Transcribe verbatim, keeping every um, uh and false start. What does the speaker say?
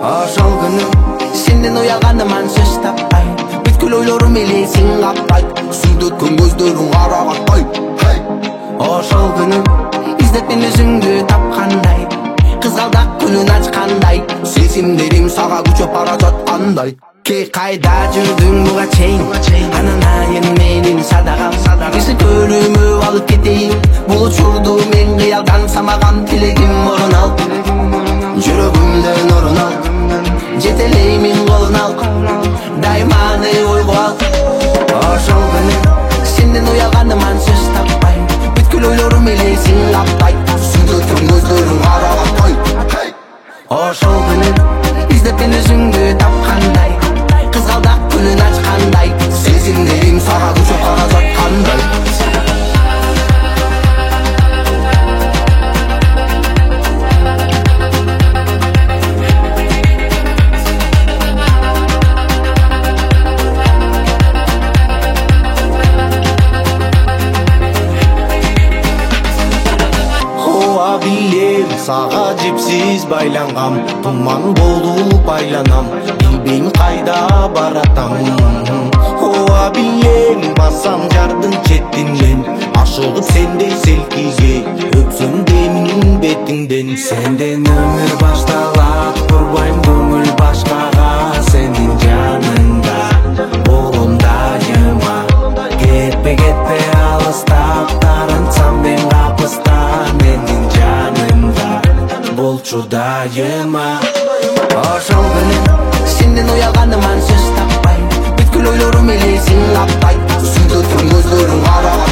Ошол күнү сенден уялганыман сөз таппай, бүткүл ойлорум эле сен каптайт, сүйдү өткөн көздөрүң карагаттай. Ошол күнү издеп мен өзүңдү тапкандай, кызгалдак күнүн ачкандай, сезимдерим сага күчөп бара жаткандай. Кей кайда жүрдүң буга чейин, анан айын менин садагам, киси көрүмө алып кетейин. Бул учурду мен кыялдан самаган тилегим орун ал, жүрөгүмдөн орун ал, жетелеймин колун ал, дайманы ойго ал. Ошол күнү сенден уялганыман сөз таппай, бүткүл ойлорум эле сен каптайт, сүйдү өткөн көздөрүң карагаттай. Ошол күнү издеп мен өзүңдү тапкандай, кызгалдак күнүн ачкандай, сезимдерим сага күчөп бара жаткандай. Билем сага жипсиз байлангам, туман болуп айланам, билбейм кайда баратам. Ооба билем басам жардын четинен, ашыгып сендей селкиге, өпсөм демин бетиңден. Сенден өмүр башталат, курбайм көңүл башкага, сенин жаныңда болом дайыма. Кетпе кетпе алыстап, тарансам мен капыста, менин жанымда болчу дайыма. Ошол күнү сенден уялганыман сөз таппай, бүткүл ойлорум эле сен каптайт, сүйдү өткөн көздөрүң карагат.